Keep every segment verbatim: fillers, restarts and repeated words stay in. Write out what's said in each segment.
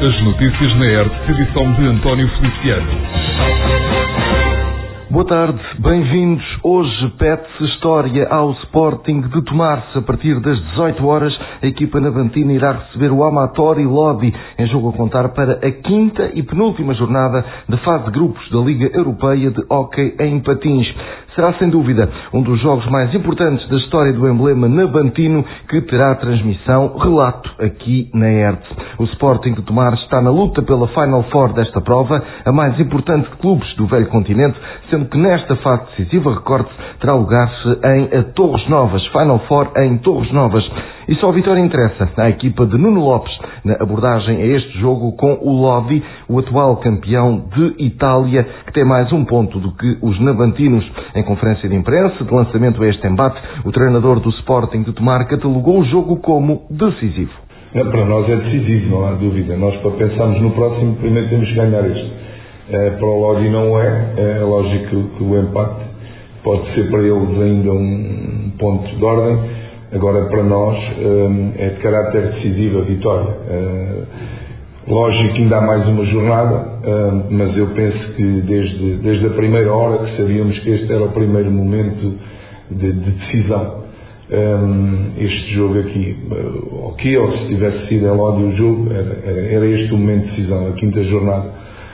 As notícias na R T, edição de António Feliciano. Boa tarde, bem-vindos. Hoje pede-se história ao Sporting de Tomar-se. A partir das dezoito horas, a equipa navantina irá receber o Amatori Lodi, em jogo a contar para a quinta e penúltima jornada da fase de grupos da Liga Europeia de Hóquei em Patins. Será, sem dúvida, um dos jogos mais importantes da história do emblema navantino, que terá transmissão relato aqui na R T. O Sporting de Tomar está na luta pela Final Four desta prova, a mais importante de clubes do velho continente, sendo que nesta fase decisiva, recorde-se, terá lugar-se em Torres Novas, Final Four em Torres Novas. E só a vitória interessa à equipa de Nuno Lopes na abordagem a este jogo com o Lodi, o atual campeão de Itália, que tem mais um ponto do que os navantinos. Em conferência de imprensa de lançamento a este embate, o treinador do Sporting de Tomar catalogou o jogo como decisivo. É, para nós é decisivo, não há dúvida. Nós, para pensarmos no próximo, primeiro temos que ganhar este. É, para o Lodi não é. É lógico que o empate pode ser para eles ainda um ponto de ordem. Agora, para nós, é de caráter decisivo a vitória. Lógico que ainda há mais uma jornada, mas eu penso que desde, desde a primeira hora que sabíamos que este era o primeiro momento de, de decisão. Este jogo aqui, ok, ou se tivesse sido em Lodi o jogo, era, era, era este o momento de decisão, a quinta jornada.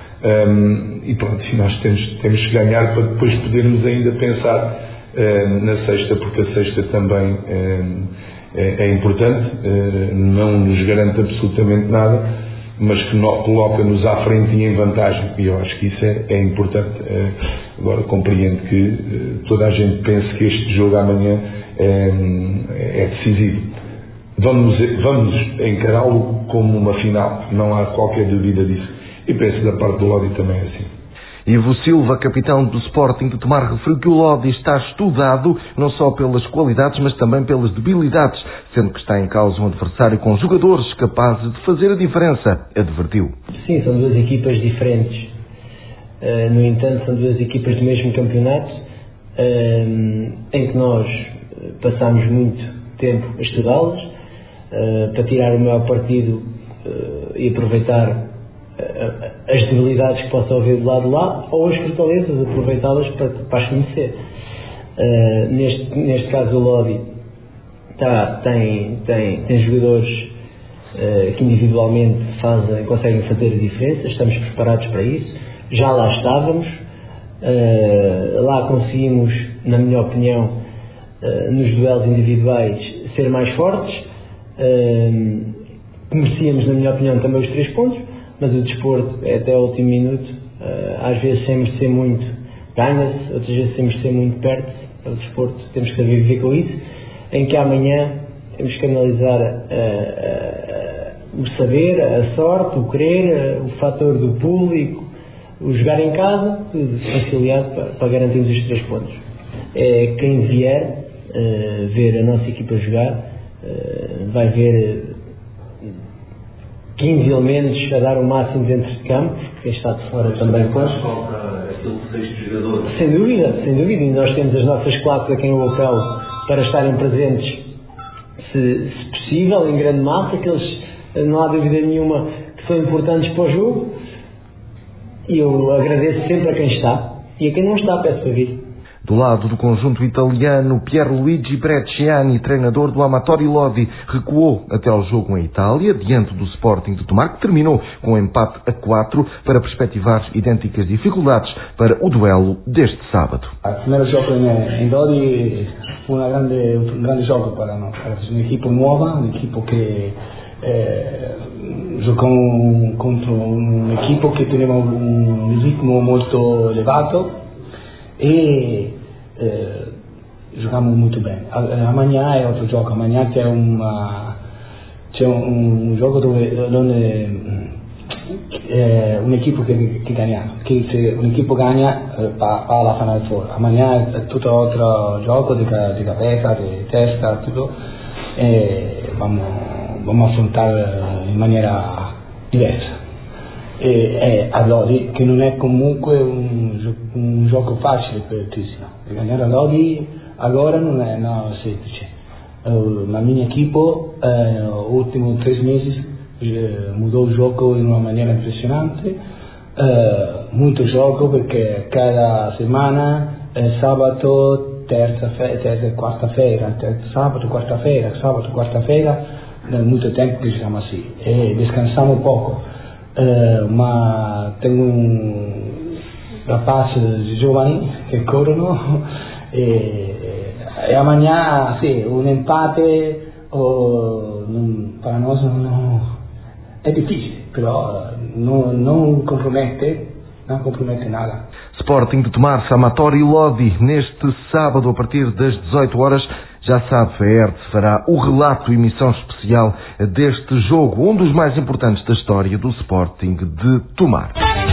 E pronto, nós temos, temos que ganhar para depois podermos ainda pensar na sexta, porque a sexta também é, é, é importante, não nos garante absolutamente nada, mas que coloca-nos à frente e em vantagem, e eu acho que isso é, é importante. Agora compreendo que toda a gente pense que este jogo amanhã é, é decisivo. Vamos, vamos encará-lo como uma final, não há qualquer dúvida disso, e penso da parte do Lodi também é assim. Ivo Silva, capitão do Sporting de Tomar, referiu que o Lodi está estudado não só pelas qualidades, mas também pelas debilidades, sendo que está em causa um adversário com jogadores capazes de fazer a diferença, advertiu. Sim, são duas equipas diferentes. Uh, no entanto, são duas equipas do mesmo campeonato, uh, em que nós passámos muito tempo a estudá-las, uh, para tirar o maior partido uh, e aproveitar as debilidades que possam haver do lado de lá, ou as fortalezas, aproveitá-las para, para as conhecer. Uh, neste, neste caso o Lodi tá, tem, tem, tem jogadores uh, que individualmente fazem, conseguem fazer a diferença, estamos preparados para isso, já lá estávamos, uh, lá conseguimos, na minha opinião, uh, nos duelos individuais, ser mais fortes, uh, merecíamos, na minha opinião, também os três pontos, mas o desporto é até o último minuto, às vezes sem merecer muito ganha-se, outras vezes sem merecer muito perde-se. O desporto, temos que saber viver com isso, em que amanhã temos que analisar uh, uh, o saber, a sorte, o querer, uh, o fator do público, o jogar em casa, tudo conciliado para, para garantirmos os três pontos. É, quem vier uh, ver a nossa equipa jogar uh, vai ver quinze elementos a dar o máximo dentro de campo, quem está de fora também pode. Aquele sexto jogador. Sem dúvida, sem dúvida, e nós temos as nossas classes aqui no hotel para estarem presentes, se, se possível, em grande massa, que eles, não há dúvida nenhuma, que são importantes para o jogo, e eu agradeço sempre a quem está, e a quem não está, peço para vir. Do lado do conjunto italiano, Pierluigi Brecciani, treinador do Amatori Lodi, recuou até ao jogo em Itália, diante do Sporting de Tomar, que terminou com um empate a quatro, para perspectivar idênticas dificuldades para o duelo deste sábado. O primeiro jogo em, em Lodi foi uma grande, um grande jogo para nós. É uma equipe nova, uma equipe que eh, jogou contra uma equipe que tinha um ritmo muito elevado e eh, jogamos muito bem. Amanhã é outro jogo. Amanhã tem uma c'è un, un gioco dove non è, è un equipo che, che gana, che se un equipo gana eh, va, va alla Final Four. Amanhã è tutto altro gioco di, di cabeza, di testa, tutto, e vamos, vamos affrontare in maniera diversa. E è a Lodi, che non è comunque un, un gioco facile per Tissino. Ganhare a Lodi agora non è no, semplice. Uh, la mia equipo, uh, ultimi tre mesi, mudou o jogo de uma maneira impressionante, uh, muito jogo, porque cada semana, é sábado, terça-feira, terça, quarta-feira, sábado, quarta-feira, sábado, quarta-feira, muito tempo que jogamos assim, e descansamos um pouco, uh, mas tenho um rapaz jovem que corrono, e, e amanhã, sim, um empate, oh, para nós não, é difícil, mas não, não compromete, não compromete nada. Sporting de Tomar, Amatori e Lodi, neste sábado a partir das dezoito horas, já sabe, a E R T fará o relato e emissão especial deste jogo, um dos mais importantes da história do Sporting de Tomar.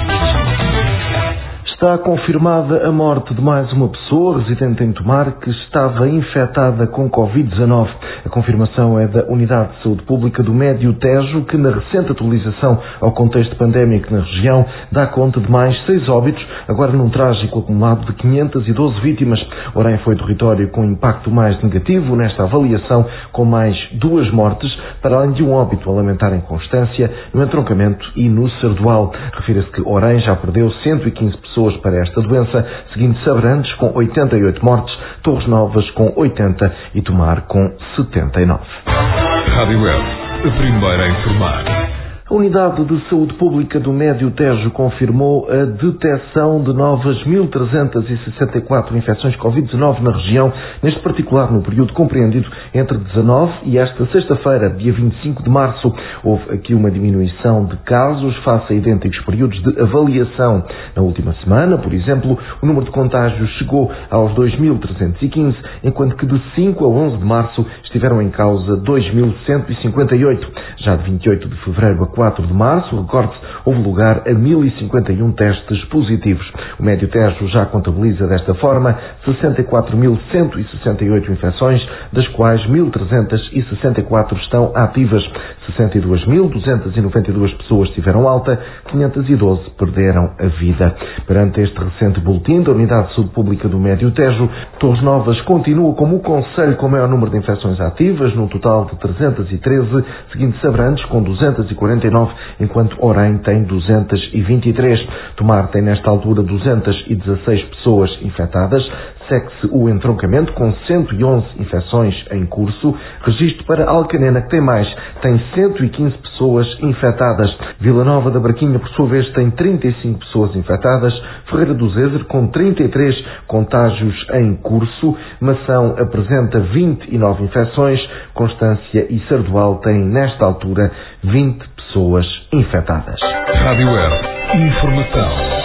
Está confirmada a morte de mais uma pessoa residente em Tomar que estava infectada com covid dezanove. A confirmação é da Unidade de Saúde Pública do Médio Tejo, que na recente atualização ao contexto pandémico na região dá conta de mais seis óbitos, agora num trágico acumulado de quinhentas e doze vítimas. Orem foi o território com impacto mais negativo nesta avaliação, com mais duas mortes, para além de um óbito a lamentar em Constância, no entroncamento e no Sardual. Refira-se que Orem já perdeu cento e quinze pessoas para esta doença, seguindo-se Abrantes com oitenta e oito mortes, Torres Novas com oitenta e Tomar com setenta e nove. Rádio Web, a primeira a informar. A Unidade de Saúde Pública do Médio Tejo confirmou a detecção de novas mil trezentas e sessenta e quatro infecções covid dezanove na região, neste particular no período compreendido entre dezanove e esta sexta-feira, dia vinte e cinco de março. Houve aqui uma diminuição de casos face a idênticos períodos de avaliação. Na última semana, por exemplo, o número de contágios chegou aos dois mil trezentos e quinze, enquanto que de cinco a onze de março estiveram em causa dois mil cento e cinquenta e oito. Já de vinte e oito de fevereiro a quatro de março, recorde-se, houve lugar a mil e cinquenta e um testes positivos. O Médio Tejo já contabiliza desta forma sessenta e quatro mil cento e sessenta e oito infecções, das quais mil trezentas e sessenta e quatro estão ativas. sessenta e duas mil duzentas e noventa e duas pessoas tiveram alta, quinhentas e doze perderam a vida. Perante este recente boletim da Unidade de Saúde Pública do Médio Tejo, Torres Novas continua como o concelho com o maior número de infecções ativas, num total de trezentas e treze, seguindo-se Abrantes com duzentas e quarenta e nove, enquanto Orem tem duzentas e vinte e três. Tomar tem nesta altura duzentas e dezasseis pessoas infectadas. Segue-se o entroncamento com cento e onze infecções em curso. Registro para Alcanena, que tem mais, tem cento e quinze pessoas infectadas. Vila Nova da Braquinha, por sua vez, tem trinta e cinco pessoas infectadas. Ferreira do Zezer, com trinta e três contágios em curso. Mação apresenta vinte e nove infecções. Constância e Sardual têm, nesta altura, vinte pessoas infectadas. Rádio Web, informação.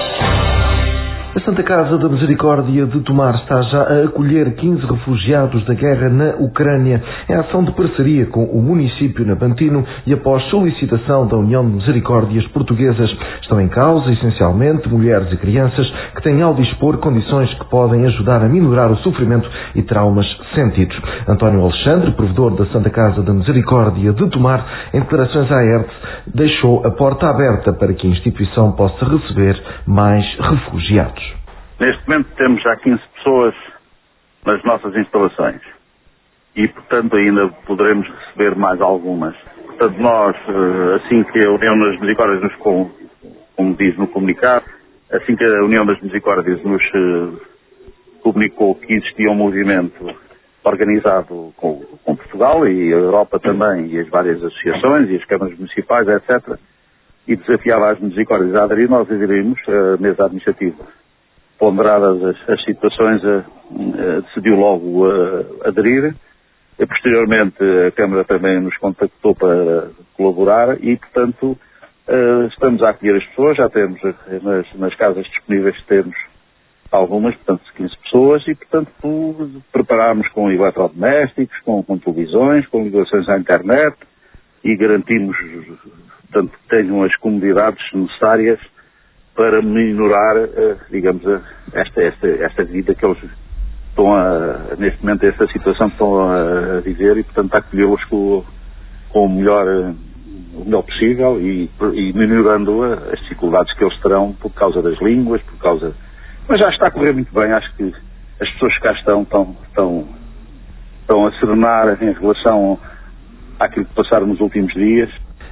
A Santa Casa da Misericórdia de Tomar está já a acolher quinze refugiados da guerra na Ucrânia. É ação de parceria com o município nabantino e após solicitação da União de Misericórdias Portuguesas. Estão em causa, essencialmente, mulheres e crianças que têm ao dispor condições que podem ajudar a minorar o sofrimento e traumas sentidos. António Alexandre, provedor da Santa Casa da Misericórdia de Tomar, em declarações à E R T, deixou a porta aberta para que a instituição possa receber mais refugiados. Neste momento temos já quinze pessoas nas nossas instalações e, portanto, ainda poderemos receber mais algumas. Portanto, nós, assim que a União das Misericórdias nos, como diz no comunicado, assim que a União das Misericórdias nos comunicou que existia um movimento organizado com, com Portugal e a Europa também, e as várias associações e as câmaras municipais, etcétera, e desafiava as Misericórdias a aderir, nós aderimos à mesa administrativa. Ponderadas as, as situações, a, a, decidiu logo a, a aderir. E, posteriormente, a Câmara também nos contactou para colaborar e, portanto, a, estamos a acolher as pessoas. Já temos, nas, nas casas disponíveis, temos algumas, portanto, quinze pessoas e, portanto, preparámos com eletrodomésticos, com, com televisões, com ligações à internet e garantimos, portanto, que tenham as comodidades necessárias para minorar, digamos, esta, esta, esta vida que eles estão a, neste momento, esta situação que estão a viver e, portanto, a acolhê-los com, com o, melhor, o melhor possível e, e minorando as dificuldades que eles terão por causa das línguas, por causa... Mas já está a correr muito bem, acho que as pessoas que cá estão estão, estão, estão a serenar em relação àquilo que passaram nos últimos dias.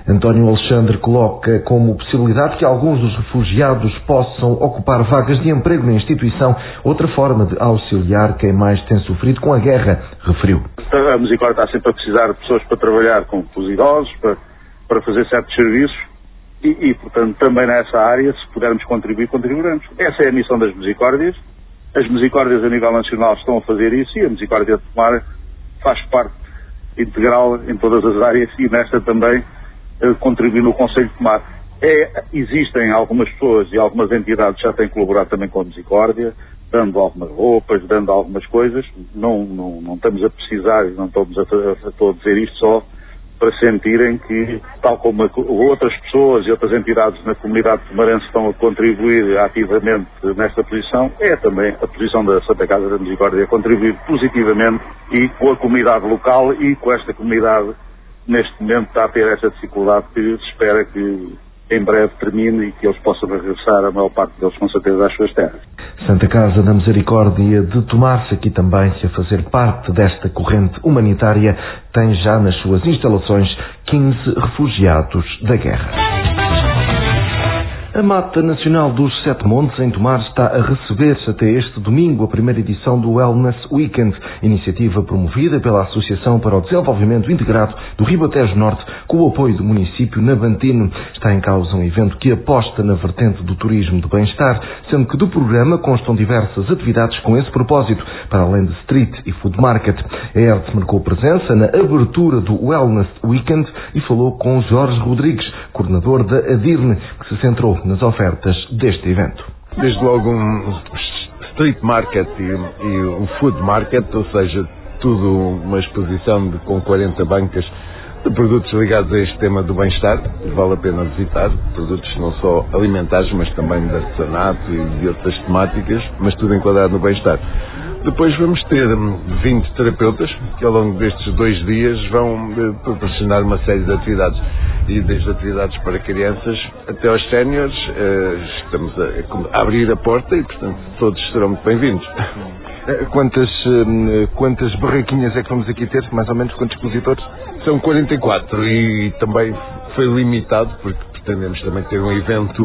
António Alexandre coloca como possibilidade que alguns dos refugiados possam ocupar vagas de emprego na instituição, outra forma de auxiliar quem mais tem sofrido com a guerra, referiu. A Misericórdia está sempre a precisar de pessoas para trabalhar com os idosos, para, para fazer certos serviços e, e, portanto, também nessa área, se pudermos contribuir, contribuiremos. Essa é a missão das Misericórdias. As Misericórdias a nível nacional estão a fazer isso e a Misericórdia de Tomar faz parte integral em todas as áreas e nesta também eh, contribui no Conselho de Tomar. É, existem algumas pessoas e algumas entidades que já têm colaborado também com a Misericórdia, dando algumas roupas, dando algumas coisas. Não, não, não estamos a precisar, não estamos a, a, a dizer isto só para sentirem que, tal como a, outras pessoas e outras entidades na comunidade tomarense estão a contribuir ativamente nesta posição, é também a posição da Santa Casa da Misericórdia, contribuir positivamente e com a comunidade local e com esta comunidade neste momento está a ter essa dificuldade que se espera que em breve termine e que eles possam regressar, a maior parte deles com certeza, às suas terras. Santa Casa da Misericórdia de Tomar-se aqui também a fazer parte desta corrente humanitária, tem já nas suas instalações quinze refugiados da guerra. A Mata Nacional dos Sete Montes, em Tomar, está a receber até este domingo a primeira edição do Wellness Weekend, iniciativa promovida pela Associação para o Desenvolvimento Integrado do Ribatejo Norte, com o apoio do município navantino. Está em causa um evento que aposta na vertente do turismo de bem-estar, sendo que do programa constam diversas atividades com esse propósito, para além de street e food market. A ERTE marcou presença na abertura do Wellness Weekend e falou com Jorge Rodrigues, coordenador da ADIRNE, que se centrou nas ofertas deste evento. Desde logo um street market e, e um food market, ou seja, tudo uma exposição de, com quarenta bancas de produtos ligados a este tema do bem-estar, vale a pena visitar, produtos não só alimentares, mas também de artesanato e de outras temáticas, mas tudo enquadrado no bem-estar. Depois vamos ter vinte terapeutas que ao longo destes dois dias vão proporcionar uma série de atividades, e desde atividades para crianças até aos séniores. Estamos a abrir a porta e, portanto, todos serão muito bem-vindos. Quantas, quantas barraquinhas é que vamos aqui ter? Mais ou menos quantos expositores? São quarenta e quatro e também foi limitado porque pretendemos também ter um evento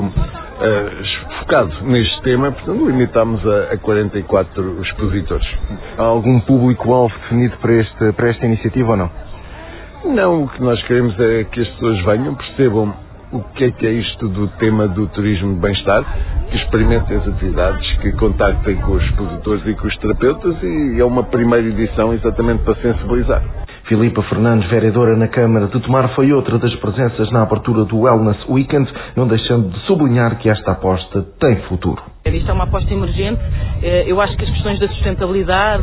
uh, focado neste tema, portanto limitámos a, a quarenta e quatro expositores. Há algum público-alvo definido para esta, para esta iniciativa ou não? Não, o que nós queremos é que as pessoas venham, percebam o que é que é isto do tema do turismo de bem-estar, que experimentem as atividades, que contactem com os expositores e com os terapeutas, e é uma primeira edição exatamente para sensibilizar. Filipa Fernandes, vereadora na Câmara de Tomar, foi outra das presenças na abertura do Wellness Weekend, não deixando de sublinhar que esta aposta tem futuro. Isto é uma aposta emergente. Eu acho que as questões da sustentabilidade,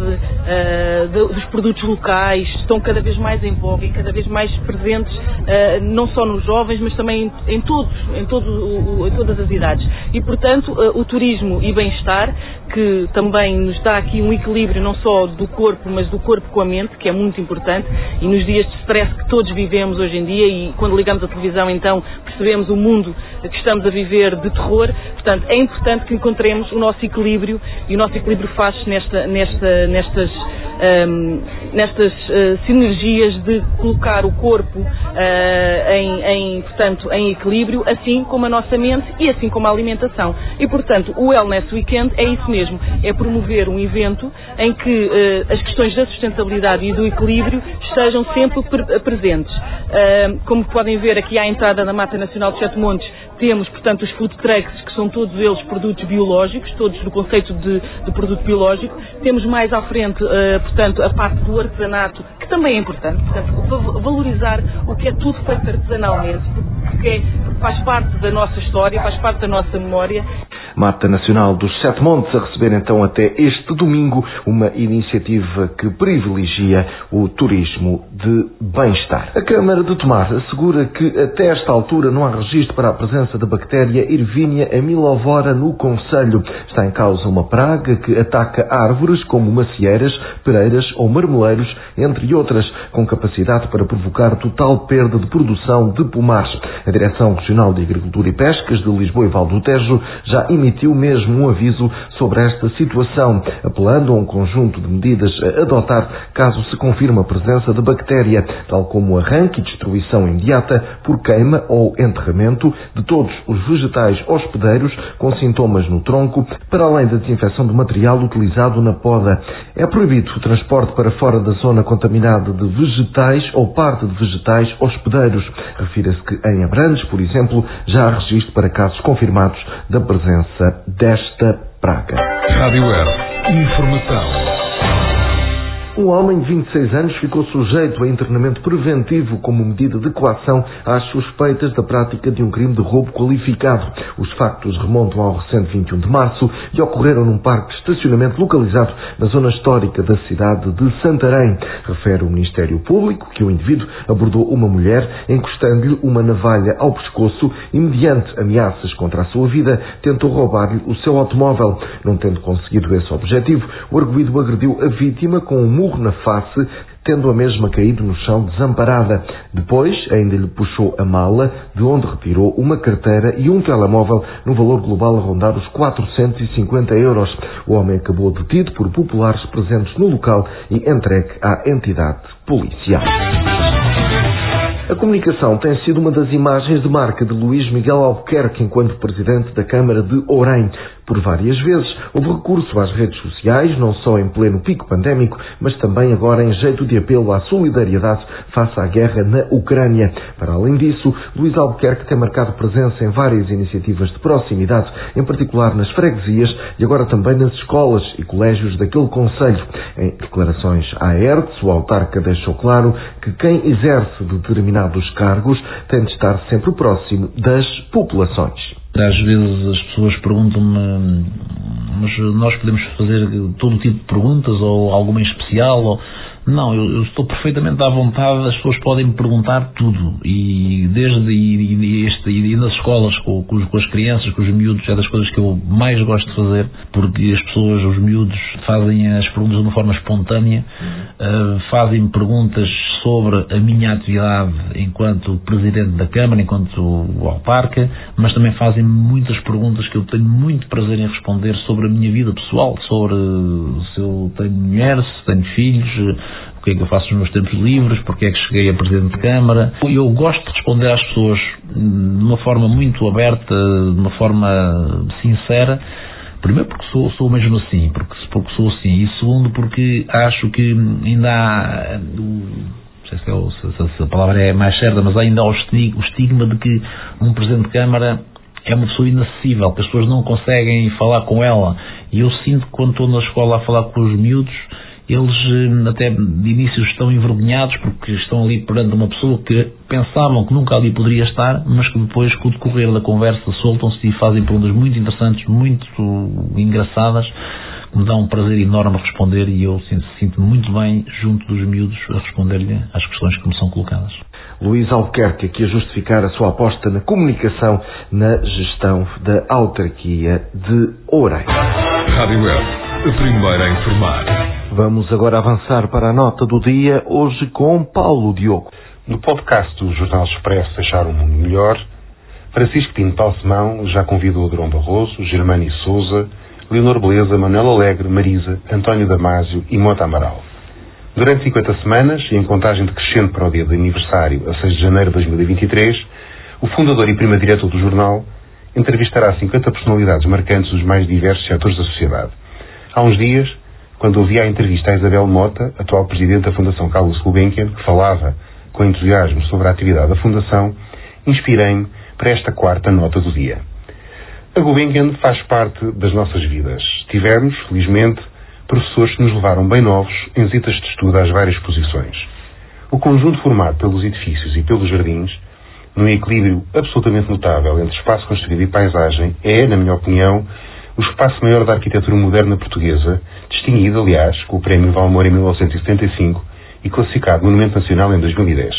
dos produtos locais, estão cada vez mais em voga e cada vez mais presentes, não só nos jovens, mas também em, todos, em, todo, em todas as idades. E, portanto, o turismo e bem-estar, que também nos dá aqui um equilíbrio não só do corpo, mas do corpo com a mente, que é muito importante, e nos dias de stress que todos vivemos hoje em dia, e quando ligamos a televisão, então, percebemos o mundo que estamos a viver de terror. Portanto, é importante que encontremos o nosso equilíbrio, e o nosso equilíbrio faz-se nesta, nesta, nestas, um, nestas uh, sinergias de colocar o corpo uh, em, em, portanto, em equilíbrio, assim como a nossa mente e assim como a alimentação. E, portanto, o Wellness Weekend é isso mesmo, é promover um evento em que uh, as questões da sustentabilidade e do equilíbrio estejam sempre pre- presentes. Uh, como podem ver aqui à entrada da Mata Nacional dos Sete Montes, temos, portanto, os food trucks, que são todos eles produtos biológicos, todos no conceito de, de produto biológico. Temos mais à frente, uh, portanto, a parte do artesanato, que também é importante. Portanto, valorizar o que é tudo feito artesanalmente, porque, é, porque faz parte da nossa história, faz parte da nossa memória. Mata Nacional dos Sete Montes a receber então até este domingo uma iniciativa que privilegia o turismo de bem-estar. A Câmara de Tomar assegura que até esta altura não há registro para a presença da bactéria Ervínia amylovora no concelho. Está em causa uma praga que ataca árvores como macieiras, pereiras ou marmeleiros, entre outras, com capacidade para provocar total perda de produção de pomares. A Direção Regional de Agricultura e Pescas de Lisboa e Val do Tejo já emitiu mesmo um aviso sobre esta situação, apelando a um conjunto de medidas a adotar caso se confirme a presença de bactéria, tal como arranque e destruição imediata por queima ou enterramento de todos os vegetais hospedeiros com sintomas no tronco, para além da desinfecção do material utilizado na poda. É proibido o transporte para fora da zona contaminada de vegetais ou parte de vegetais hospedeiros. Refira-se que em Abrantes, por exemplo, já há registro para casos confirmados da presença desta praga. Rádio Air. Informação. Um homem de vinte e seis anos ficou sujeito a internamento preventivo como medida de coação às suspeitas da prática de um crime de roubo qualificado. Os factos remontam ao recente vinte e um de março e ocorreram num parque de estacionamento localizado na zona histórica da cidade de Santarém. Refere o Ministério Público que o indivíduo abordou uma mulher encostando-lhe uma navalha ao pescoço e, mediante ameaças contra a sua vida, tentou roubar-lhe o seu automóvel. Não tendo conseguido esse objetivo, o arguido agrediu a vítima com um murro na face, tendo a mesma caído no chão desamparada. Depois, ainda lhe puxou a mala, de onde retirou uma carteira e um telemóvel no valor global a rondar os quatrocentos e cinquenta euros. O homem acabou detido por populares presentes no local e entregue à entidade policial. A comunicação tem sido uma das imagens de marca de Luís Miguel Albuquerque enquanto Presidente da Câmara de Ourém. Por várias vezes houve recurso às redes sociais, não só em pleno pico pandémico, mas também agora em jeito de apelo à solidariedade face à guerra na Ucrânia. Para além disso, Luís Albuquerque tem marcado presença em várias iniciativas de proximidade, em particular nas freguesias e agora também nas escolas e colégios daquele concelho. Em declarações à Hertz, o autarca deixou claro que quem exerce determinados cargos tem de estar sempre próximo das populações. Às vezes as pessoas perguntam-me, mas nós podemos fazer todo tipo de perguntas ou alguma em especial? Ou... Não, eu, eu estou perfeitamente à vontade, as pessoas podem me perguntar tudo e desde e, e, este, e nas escolas com, com, com as crianças, com os miúdos, é das coisas que eu mais gosto de fazer, porque as pessoas, os miúdos fazem as perguntas de uma forma espontânea, uh, fazem-me perguntas sobre a minha atividade enquanto Presidente da Câmara, enquanto autarca, mas também fazem muitas perguntas que eu tenho muito prazer em responder sobre a minha vida pessoal, sobre se eu tenho mulher, se tenho filhos, o que é que eu faço nos meus tempos livres, porque é que cheguei a Presidente de Câmara. Eu gosto de responder às pessoas de uma forma muito aberta, de uma forma sincera, primeiro porque sou, sou mesmo assim, porque, porque sou assim, e segundo porque acho que ainda há, não sei se, é, se, se a palavra é mais certa, mas ainda há o estigma de que um Presidente de Câmara é uma pessoa inacessível, que as pessoas não conseguem falar com ela, e eu sinto que quando estou na escola a falar com os miúdos, eles até de início estão envergonhados porque estão ali perante uma pessoa que pensavam que nunca ali poderia estar, mas que depois, com o decorrer da conversa, soltam-se e fazem perguntas muito interessantes, muito engraçadas, que me dão um prazer enorme a responder, e eu sinto, sinto muito bem junto dos miúdos a responder-lhe às questões que me são colocadas. Luís Albuquerque aqui a justificar a sua aposta na comunicação na gestão da autarquia de Ourém. Rádio Air, a primeira a informar. Vamos agora avançar para a nota do dia, hoje com Paulo Diogo. No podcast do Jornal Expresso Deixar o Mundo Melhor, Francisco Pinto Balsemão já convidou Durão Barroso, Germani Souza, Leonor Beleza, Manuel Alegre, Marisa, António Damásio e Mota Amaral. Durante cinquenta semanas, e em contagem decrescente para o dia de aniversário, a seis de janeiro de dois mil e vinte e três, o fundador e primeiro diretor do jornal entrevistará cinquenta personalidades marcantes dos mais diversos setores da sociedade. Há uns dias, quando ouvi a entrevista a Isabel Mota, atual Presidente da Fundação Carlos Gulbenkian, que falava com entusiasmo sobre a atividade da Fundação, inspirei-me para esta quarta nota do dia. A Gulbenkian faz parte das nossas vidas. Tivemos, felizmente, professores que nos levaram bem novos em visitas de estudo às várias posições. O conjunto formado pelos edifícios e pelos jardins, num equilíbrio absolutamente notável entre espaço construído e paisagem, é, na minha opinião, o espaço maior da arquitetura moderna portuguesa, distinguido, aliás, com o Prémio Valmor em mil novecentos e setenta e cinco e classificado Monumento Nacional em dois mil e dez.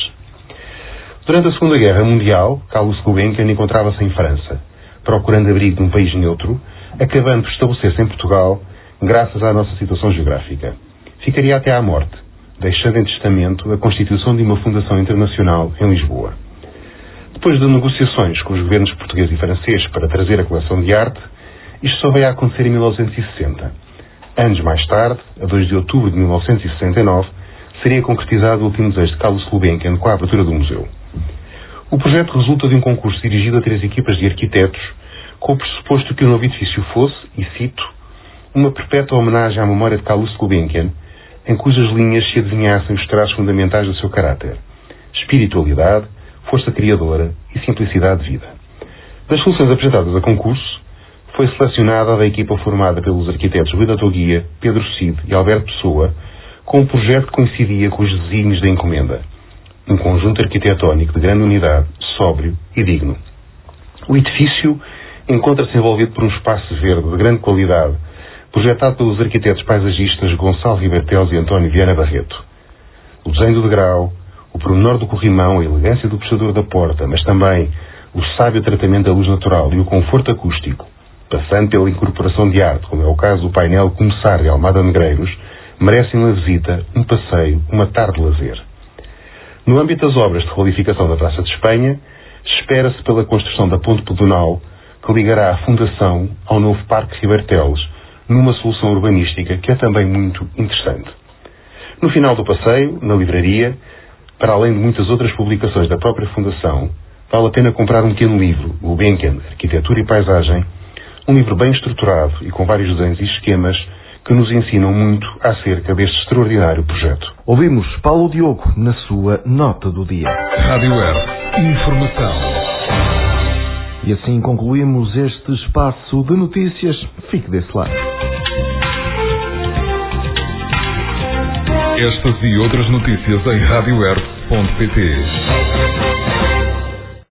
Durante a Segunda Guerra Mundial, Carlos Gulbenkian encontrava-se em França, procurando abrigo num país neutro, acabando por estabelecer-se em Portugal, graças à nossa situação geográfica. Ficaria até à morte, deixando em testamento a constituição de uma fundação internacional em Lisboa. Depois de negociações com os governos português e francês para trazer a coleção de arte, Isto só veio a acontecer em mil novecentos e sessenta. Anos mais tarde, a dois de outubro de mil novecentos e sessenta e nove, seria concretizado o último desejo de Carlos Gulbenkian com a abertura do museu. O projeto resulta de um concurso dirigido a três equipas de arquitetos, com o pressuposto que o novo edifício fosse, e cito, uma perpétua homenagem à memória de Carlos Gulbenkian, em cujas linhas se adivinhassem os traços fundamentais do seu caráter: espiritualidade, força criadora e simplicidade de vida. Das soluções apresentadas a concurso, foi selecionada a da equipa formada pelos arquitetos Rui da Toguia, Pedro Cid e Alberto Pessoa, com um projeto que coincidia com os desígnios da encomenda. Um conjunto arquitetónico de grande unidade, sóbrio e digno. O edifício encontra-se envolvido por um espaço verde de grande qualidade, projetado pelos arquitetos paisagistas Gonçalo Ribertelos e António Viana Barreto. O desenho do degrau, o pormenor do corrimão, a elegância do puxador da porta, mas também o sábio tratamento da luz natural e o conforto acústico, passando pela incorporação de arte, como é o caso do painel Começar de Almada Negreiros, merecem uma visita, um passeio, uma tarde de lazer. No âmbito das obras de requalificação da Praça de Espanha, espera-se pela construção da ponte pedonal que ligará a fundação ao novo Parque Ribertelos, numa solução urbanística que é também muito interessante. No final do passeio, na livraria, para além de muitas outras publicações da própria fundação, vale a pena comprar um pequeno livro, Gulbenkian, Arquitetura e Paisagem, um livro bem estruturado e com vários desenhos e esquemas que nos ensinam muito acerca deste extraordinário projeto. Ouvimos Paulo Diogo na sua nota do dia. Rádio Air. Informação. E assim concluímos este espaço de notícias. Fique desse lado. Estas e outras notícias em rádio air ponto pt.